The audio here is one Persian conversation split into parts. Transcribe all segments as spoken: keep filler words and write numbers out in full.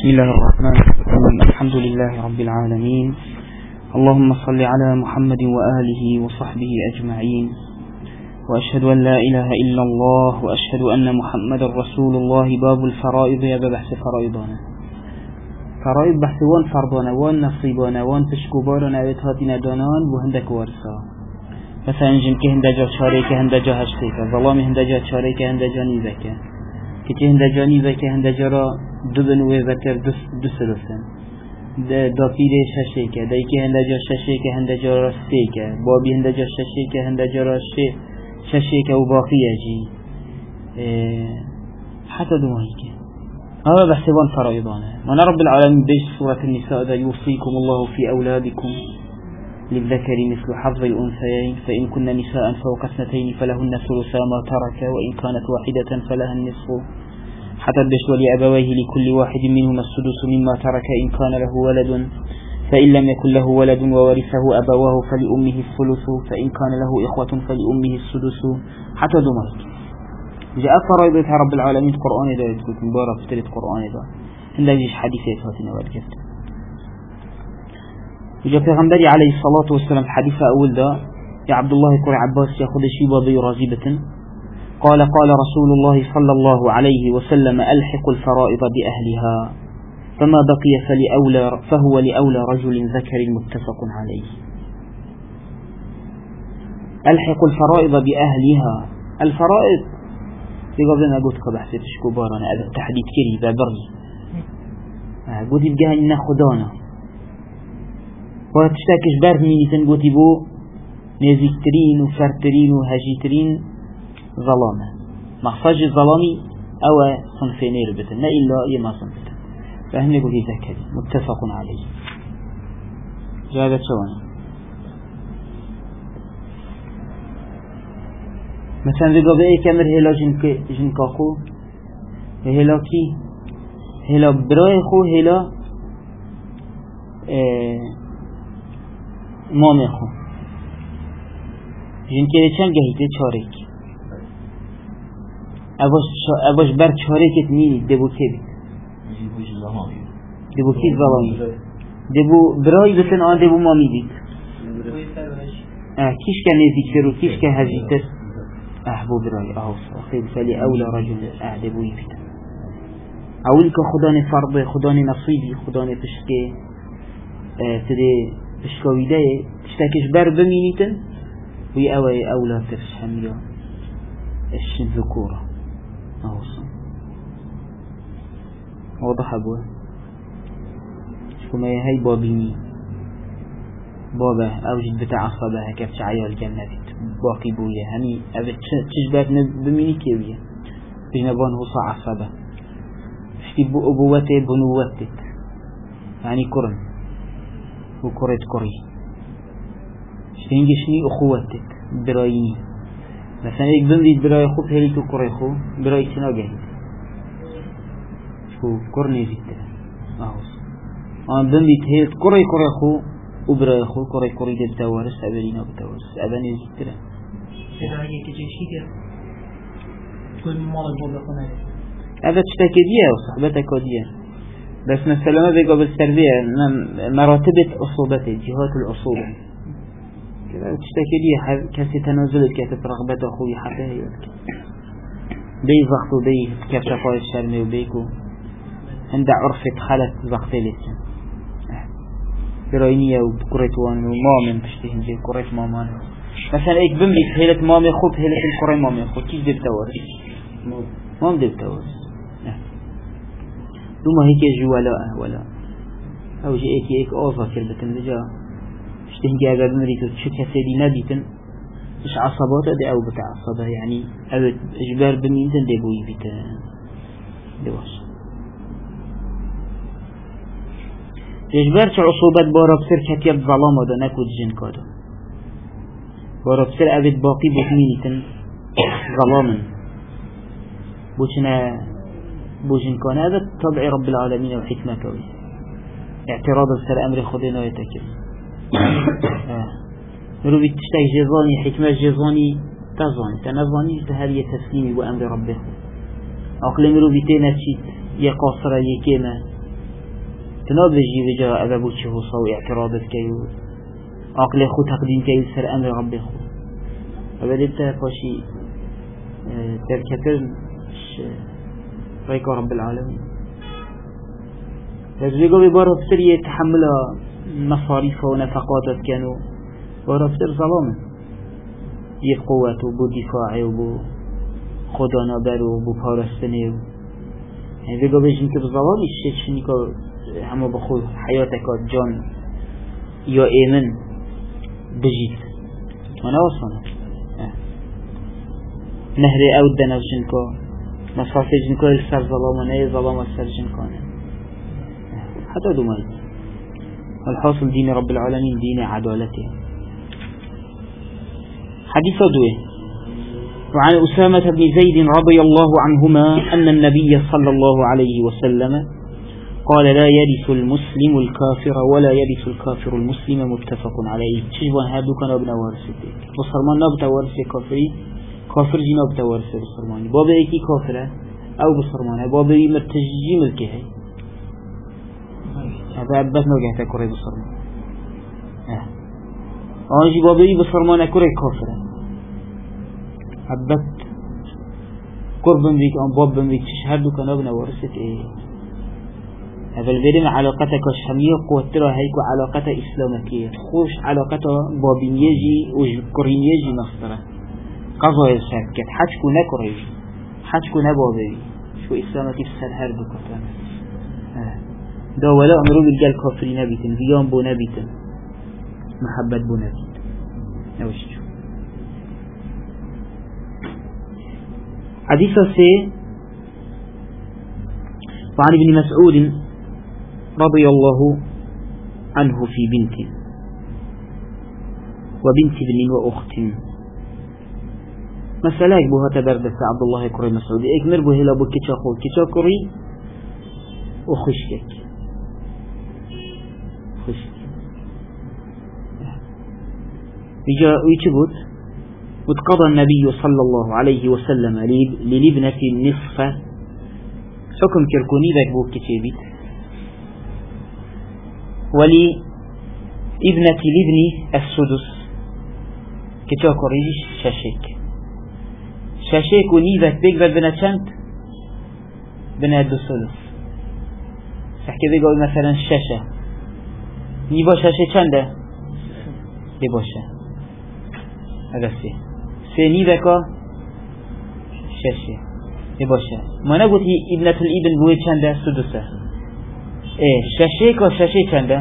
بسم الله الرحمن الرحيم. الحمد لله رب العالمين. اللهم صل على محمد وآله وصحبه أجمعين، وأشهد أن لا إله إلا الله وأشهد أن محمد رسول الله. باب الفرائض. يا بحث فرائضنا فرائض بحث وان فرضنا وان نصيبنا وان تشكوبارنا ويتهاتنا دانان وهندك وارسا. مثلا جنك هندجا شاريك هندجا هشتيك ظلام هندجا شاريك هندجا نيزك كتي هندجا نيزك هندجا را دبن وذكر دس دسرسن دا پیره ششیک دایی که هندجا ششیک هندجا را سیک بابی هندجا ششیک هندجا را ششیک و باقیه جی حتى دمائك هذا بحسبان فرائضانه. من رب العالمين بيش سورة النساء دا يوصيكم الله في أولادكم للذكر مثل حظ الأنثيين فإن كن نساء فوق اثنتين فلهن ثلثا ما ترك وإن كانت واحدة فلها النصف حتى بيش ولأبويه لكل واحد منهما السدس مما ترك إن كان له ولد فإن لم يكن له ولد وورثه أبواه فلأمه الثلث فإن كان له إخوة فلأمه السدس حتى دمائك. جاء فرائض رب العالمين القرآن دا يتقول مبارك فترة القرآن دا هنده جيش حديثة هاتنا وادكفت. وجاء پیغمبر عليه الصلاة والسلام حديث أول دا يا عبد الله كور عباس يأخذ شيبا برازبة قال قال رسول الله صلى الله عليه وسلم ألحق الفرائض بأهلها فما بقي فلأولى فهو لأولى رجل ذكر متفق عليه. ألحق الفرائض بأهلها. الفرائض قبل ما قلت كبحث تشكو بارنا هذا تحديد كري ببري قلت يبقى إننا خدانا وتشتاكش بار مينيتن قلت بو نزيكترين وفرترين وهجيترين ظلامة مخصاج الظلامي أو صنفين يربطن لا إلا إما صنفتن فهم يقول ذكري متفق عليه. جاءت شوان مثلا في قبائل كامر هلا جنك جنكاخو هلا كي هلا براي خو هلا اه مامي خو جنكي چند گهیده چارک اوش بر چارکت مینی دبو که بید دبو که ظلامی دبو برای بسن آن دبو مامی دید کیش که نزیکتر و کیش که هزیتر أحبو برأي أوصى خير فلي أولى رجل أعدبو يفتن أولك خداني فرض خداني نصيبي خداني تشكي اه تدي تشكويدة تشتاكش بار بمينيتن وي أوي أولى ترش حمية إش الذكورة أوصى واضح أبوه شكما هاي بابيني بابا أوجد بتاع صباها كفتش عيال الجنة باقي بويا هني أبد تشبهت بميني كيويا بجنبان هو صاع صبا اشتي بأبوته بنوته يعني كرن وكرت كري اشتينجشني أخوتك برايني مثلا إيك بمريد براي خو فهلي تو كري خو براي تنا جاهد شو كرني زيتها أهوس أنا بمريد هيت كري كري خو وبرا خو كوري كوري ده بتوارث أبدينا بتوارث أبني زكرة. هذا هي كجيشي كده. كل مرة جواب قناة. هذا تشتكيدية وصحبتك كودية. بس مثلا ما بيجوا بالتربية مراتب أصوبته جهات الأصول. كذا تشتكيدية كسي تنازل كتب رغبة أخوي حتى هي. بي ضغط وبي كيف شفاء الشرمي وبيكو. عند عرفة خلت ضغط لسه. براينية وبكريتوان ومامن بشتهن جي كريت مامان مثلا ايك بملك هيلة مامي خوب هيلة الكري مامي خوب كيش دي بتوارث مام دي بتوارث دوما هيك جوالاء ولا او جي ايك ايك اوفا كربتن لجا بشتهن جي اغا بمريتو تشكها سيدي نبيتن مش عصبات دي او بتاع عصبة يعني او اجبار بمينتن دي بوي بيتن دي واش إجبار عصوبات باربسر كتير ظلام هذا نكود جن كذا باربسر أبد باقي بثمينة ظلاما بوشنا بوشن كان هذا طبع رب العالمين وحكمة كوي اعتراض السر أمر خدنا ويتكل مرو بتشتاق جزاني حكمة جزاني تزاني تنزاني هذه تسليمي وأمر ربه أقل مرو بتينا شيء يقصر يكينا تناب بجي بجا أبابو چه حصا و اعتراضت كيو عقل خو تقديم كيو سر أمر رب خو أبدت فاشي تركتر ريك رب العالمين فجيقوا ببارة فتر يتحمل مصاريف ونفقاتت كانوا بارة فتر ظلامه يبقوته بو دفاعه وبو خدانا برو وبو پارستنه يعني بيقوا بيجن كبظلام الشيء شني كا همه بخو حياتك جان يا إيمن بجيت أنا وصلنا نهر أود دناف جنكا مسافة جنكا السر ظلام نه ظلام السر جنكا حتى دوماي الحاصل دين رب العالمين دين عدالته. حديث دوه وعن أسامة بن زيد رضي الله عنهما أن النبي صلى الله عليه وسلم قال لا يرث المسلم الكافر ولا يرث الكافر المسلم متفق عليه. تشبه هذا كان ابن وارثته بصرمان نبت وارث كافري كافر جنا نبت وارث بصرماني بابا يكي كافرة أو بصرمانه بابا مرتجي ملكه هذا أبت نوجه تكره بصرمان آه أنجي بابا بصرمانه كره كافرة أبت قرب بيك أم باب بيك تشهد كان ابن وارثته إيه هذا الفيلم علاقتك الشامية قوترها هيكو علاقة إسلامية خوش علاقة بابينيجي وكورينيجي مصدره قضايا السكت حجكو نكوريجي حجكو نبابي شو إسلامك السر هر بكتان دا ولا أمرو بالجال كافري نبيتن بيان بو نبيتن محبت بو نبيتن نوشتو حديثة سي وعن ابن مسعود رضي الله عنه في بنت وبنت ابن وأخت مسألة بوها تبردس عبد الله كري مسعود اكمر بوه لابو كتشاقو كتشاقري وخشكك خشك ويجبت وتقضى النبي صلى الله عليه وسلم للابنة النصف حكم كركوني ذاك بوه كتابت ولي ابنة الابن السدس كتشاقري شاشك شاشيك ونيذك بيقبل بنا چند بنا دو ثلث سحكي بيقول مثلا الشاشة نيبا شاشة چنده بباشا هذا سي سي نيذك شاشة بباشا ما نقول ابنة الابن بوي چنده سدسة ايه شاشيك و شاشة چنده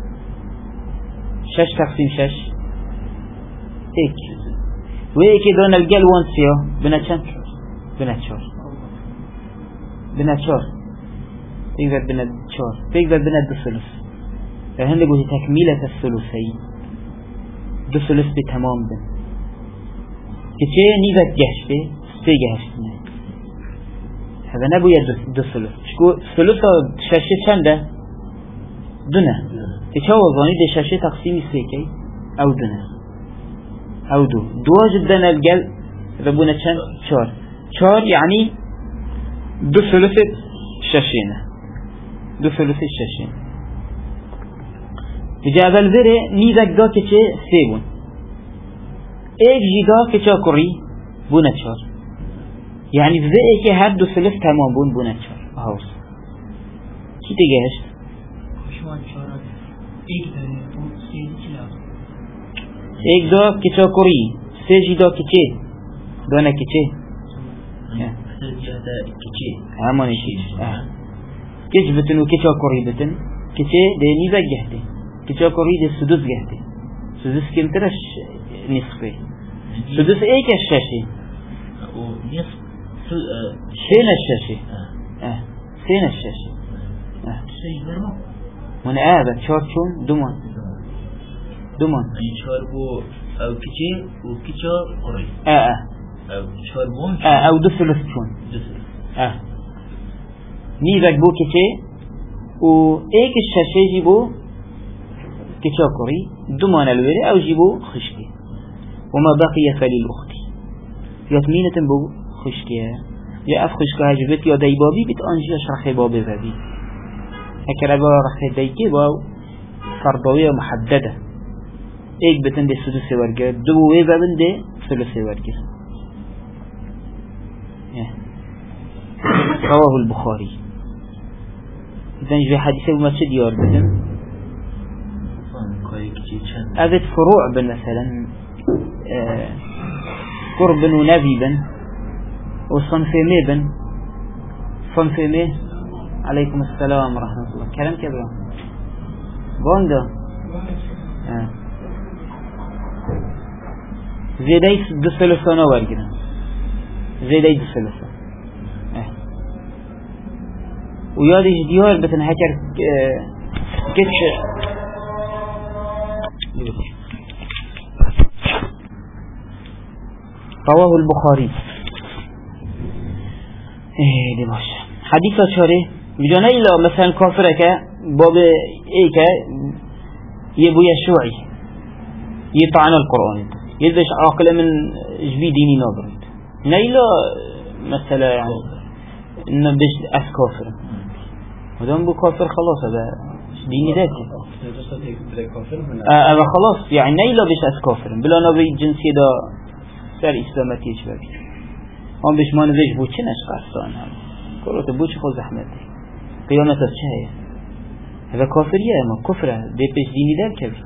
شش تقسيم شش ايك ويكي دون الجل وانسيو بنا چند بنا چار بنا چار تقدر بنا چار تقدر بنا دو ثلث فهند قلت تكميلة الثلثين دو ثلث بتمام بن كچه نيزت جهشته سي جهشتنه هذا نبوية دو ثلث شكو ثلث شاشة چنده دونه كچه وظاني ده شاشة تقسيمي سيكي او دونه او دو دو جدا الجل ربنا چند چار چار يعني دو ثلث شاشينه دو ثلث شاشين بجاب البره نيزك دا كچه سيبون ايك جدا كچه كري بونا چار يعني بذي ايكي هر دو ثلث تمام بون بونا چار هاوس كي تگهشت شوان چارات ايك داره تو سيد چلا ایک دو کچا کری سه جدا کچه دانه کچه همانه چیز کچ بتن و کچا کری بتن کچه ده نیزه گهده کچا کری ده سدوس گهده سدوس کمترش نصفه سدوس ایکش ششه سینش ششه سینش ششه من آبا چار چون دومان دومان این چهار بو او کچه و کچه قری اه او چهار بون اه او دو ثلث چون دو ثلث اه نیزک بو کچه و ایک ششه جی بو کچه قری دومان الوری او جی بو خشکی وما بقي فللأخت يطمينة بو خشكيها يا أف خشكها جبت يا ديبابي بت أنجي أشرح بابي ذبي هكذا بقى ديكي با فرضوية محددة ايك بتن دي سدس ورقة دو ويبا بن دي ثلث ورقة. رواه البخاري. إذن جبه حديثة بما تشد يار بتن أبد فروع بن مثلا آه قرب ونبي بن وصنفيمي بن صنفيمي عليكم السلام ورحمة الله. كلام كبير بوندا آه. زيداي دسلسانه ورقنا زيداي دسلسان آه. ويادي ديار بتن هكر آه. كتش رواه البخاري. ايه دي باش حديث شاري بجانا إلا مثلا كافرك باب ايك يبو يشوعي يطعن القرآن يدش عاقل من جبي ديني ناظرت نيلا مثلا يعني انه بيش اس كافر ودام بو كافر خلاص هذا ديني ذاتي اه خلاص يعني نيلا بيش اس كافر بلا نبي جنسي دا سر اسلامتي شبابي هم بيش ما نزيج بو چه نشقصان هم قلت بو چه خود زحمتي قيامت از چه هيا هذا كافرية ما كفره دي بيش ديني دار كبير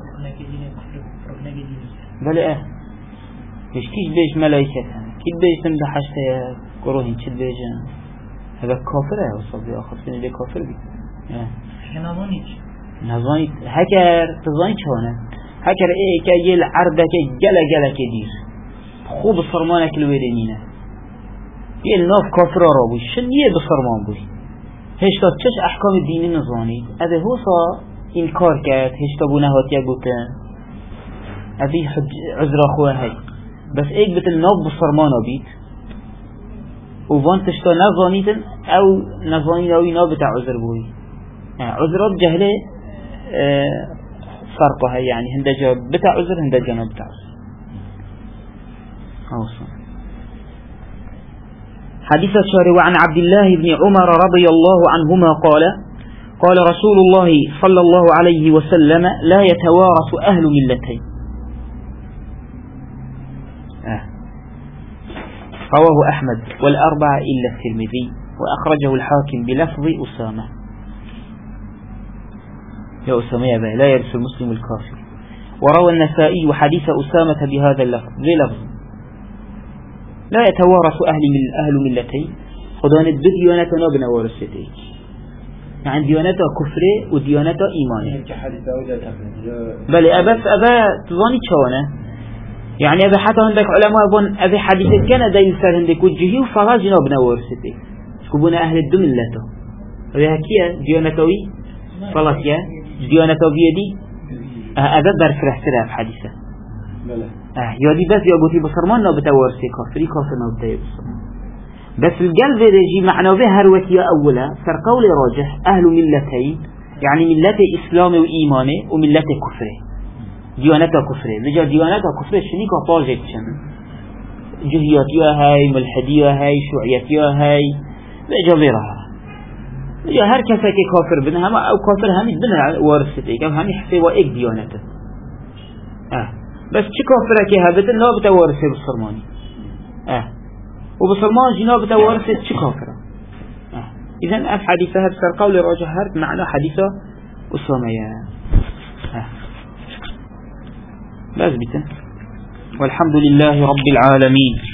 بله اه بيش كيش بيش ملايكة كيش بيش تمده حشتها قروهين چه بيجن هذا كافره وصل آخر سنة دي كافر بي نظانيش نظاني هكر تظاني چهانه هكر ايه که یه العربه که گله گله که دیر خوب صرمانه که الویرینینه یه الناف کافر را بوی شن یه بصرمان بوی هشتا چش احکام دینی نظانید اوه حوصا این کار کرد هشتا بو نهاتیه بکن اوه عذر خواه هی بس ایک بتن ناف بصرمانه بید و وان تشتا نظانیدن او نظانید اوی ناف بتا عذر بوی عذرات جهله اه فرقها يعني هندجا بتاع عذر هندجا بتاع عذر أوصل حديث الشارع وعن عبد الله بن عمر رضي الله عنهما قال قال رسول الله صلى الله عليه وسلم لا يتوارث أهل ملتين آه. رواه أحمد والأربعة إلا الترمذي وأخرجه الحاكم بلفظ أسامة يا أسامة لا يرث المسلم الكافر. وروى النسائي حديث أسامة بهذا اللفظ بلفظ لا يتوارث أهل من أهل ملتين خدان الديانة بنا ورثتين يعني ديانة كفر وديانة إيمان بل أبا أبا تظني شوانا يعني أبا حتى عندك علماء أبون أبا حديث كان دا يسال عندك وجهي وفراجنا بنا ورثتين كبونا أهل الدملة وهي كيا ديانتوي فلاتيا ديانة بيدي أبا برفرح سرها في حديثة آه يادي بس يقولي بصرمان لا بتورثي كافري كافر ما بتاعي بصرمان بس القلب يجي معناه به هروتي أولا صار قول راجح أهل ملتين يعني ملة إسلام وإيمانه وملة كفره ديانة كفره لجا ديانة كفره شنيك طاجت شن جهياتيا هاي ملحديا هاي شيوعياتيا هاي لجا غيرها لجا هر كسا كي كافر بن هم أو كافر هم بن ورثتي كم هم يحسوا إيك ديانته آه بس چه كافره كي هبت لا بتورثه بالصرماني آه وبصرمان جناب بتورثه چه كافره آه إذن أف حديثها بسر قول راجح هرد معنى حديثة أسامية آه بس بيتن والحمد لله رب العالمين.